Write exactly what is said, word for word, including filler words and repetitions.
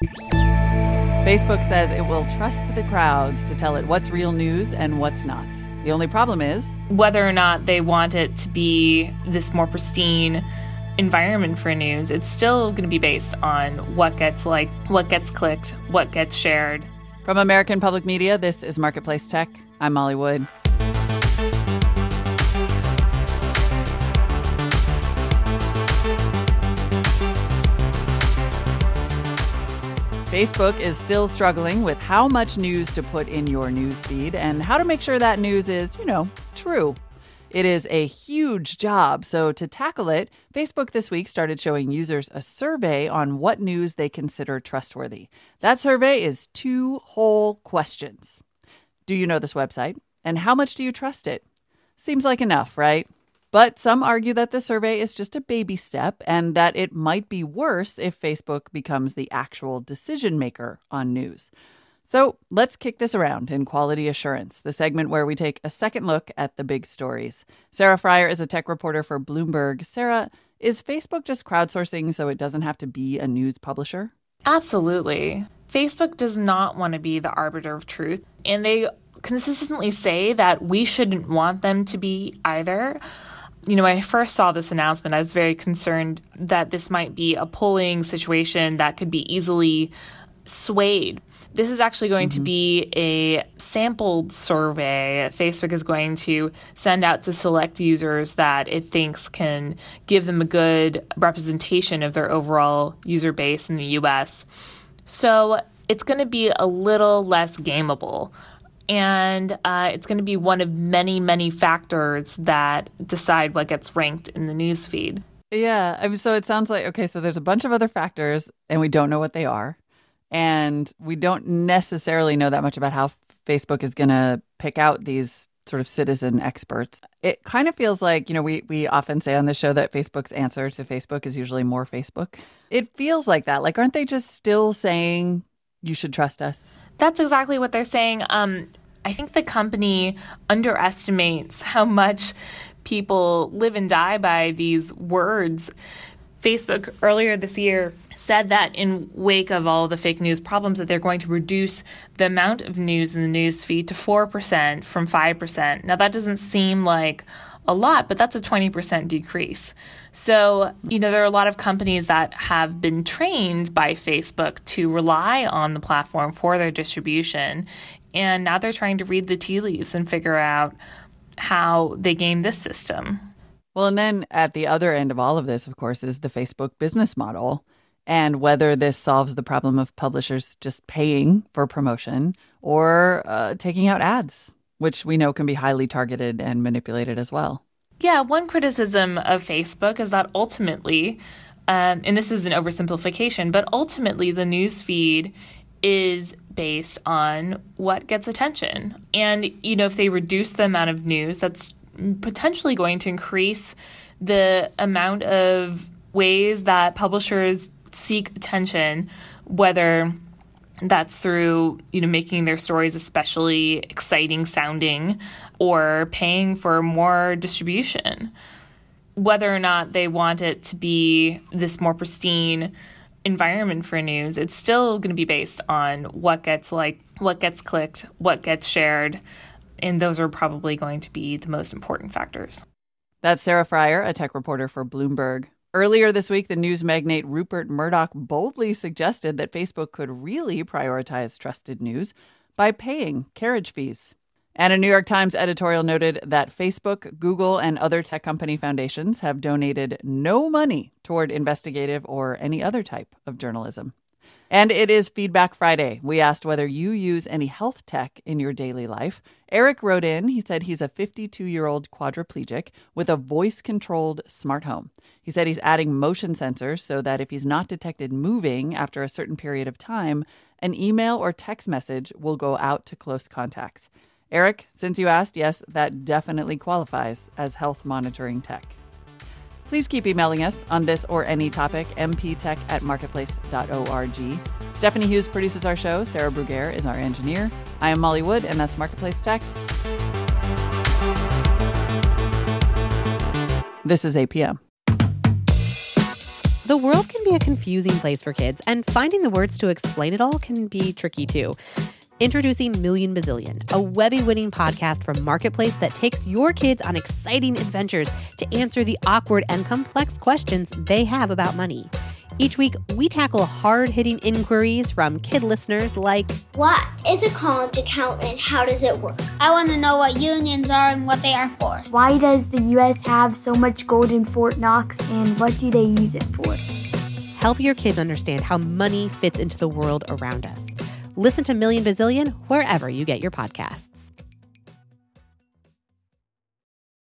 Facebook says it will trust the crowds to tell it what's real news and what's not. The only problem is whether or not they want it to be this more pristine environment for news. It's still going to be based on what gets liked, what gets clicked, what gets shared. From American Public Media, this is Marketplace Tech. I'm Molly Wood. Facebook is still struggling with how much news to put in your news feed and how to make sure that news is, you know, true. It is a huge job. So to tackle it, Facebook this week started showing users a survey on what news they consider trustworthy. That survey is two whole questions. Do you know this website? And how much do you trust it? Seems like enough, right? But some argue that the survey is just a baby step and that it might be worse if Facebook becomes the actual decision maker on news. So let's kick this around in Quality Assurance, the segment where we take a second look at the big stories. Sarah Frier is a tech reporter for Bloomberg. Sarah, is Facebook just crowdsourcing so it doesn't have to be a news publisher? Absolutely. Facebook does not want to be the arbiter of truth, and they consistently say that we shouldn't want them to be either. You know, when I first saw this announcement, I was very concerned that this might be a polling situation that could be easily swayed. This is actually going mm-hmm. to be a sampled survey Facebook is going to send out to select users that it thinks can give them a good representation of their overall user base in the U S. So it's going to be a little less gameable. And uh, it's going to be one of many, many factors that decide what gets ranked in the newsfeed. Yeah. I mean, so it sounds like, okay, so there's a bunch of other factors and we don't know what they are. And we don't necessarily know that much about how Facebook is going to pick out these sort of citizen experts. It kind of feels like, you know, we, we often say on this show that Facebook's answer to Facebook is usually more Facebook. It feels like that. Like, aren't they just still saying you should trust us? That's exactly what they're saying. Um, I think the company underestimates how much people live and die by these words. Facebook earlier this year said that in wake of all the fake news problems that they're going to reduce the amount of news in the news feed to four percent from five percent. Now, that doesn't seem like a lot, but that's a twenty percent decrease. So, you know, there are a lot of companies that have been trained by Facebook to rely on the platform for their distribution. And now they're trying to read the tea leaves and figure out how they game this system. Well, and then at the other end of all of this, of course, is the Facebook business model and whether this solves the problem of publishers just paying for promotion or uh, taking out ads, which we know can be highly targeted and manipulated as well. Yeah, one criticism of Facebook is that ultimately, um, and this is an oversimplification, but ultimately the news feed is based on what gets attention. And, you know, if they reduce the amount of news, that's potentially going to increase the amount of ways that publishers seek attention, whether that's through, you know, making their stories especially exciting sounding or paying for more distribution. Whether or not they want it to be this more pristine environment for news, it's still going to be based on what gets liked, what gets clicked, what gets shared. And those are probably going to be the most important factors. That's Sarah Frier, a tech reporter for Bloomberg. Earlier this week, the news magnate Rupert Murdoch boldly suggested that Facebook could really prioritize trusted news by paying carriage fees. And a New York Times editorial noted that Facebook, Google, and other tech company foundations have donated no money toward investigative or any other type of journalism. And it is Feedback Friday. We asked whether you use any health tech in your daily life. Eric wrote in. He said he's a fifty-two-year-old quadriplegic with a voice-controlled smart home. He said he's adding motion sensors so that if he's not detected moving after a certain period of time, an email or text message will go out to close contacts. Eric, since you asked, yes, that definitely qualifies as health monitoring tech. Please keep emailing us on this or any topic, m p tech at marketplace dot org. Stephanie Hughes produces our show. Sarah Bruguiere is our engineer. I am Molly Wood, and that's Marketplace Tech. This is A P M. The world can be a confusing place for kids, and finding the words to explain it all can be tricky too. Introducing Million Bazillion, a Webby-winning podcast from Marketplace that takes your kids on exciting adventures to answer the awkward and complex questions they have about money. Each week, we tackle hard-hitting inquiries from kid listeners like, what is a college account and how does it work? I want to know what unions are and what they are for. Why does the U S have so much gold in Fort Knox, and what do they use it for? Help your kids understand how money fits into the world around us. Listen to Million Bazillion wherever you get your podcasts.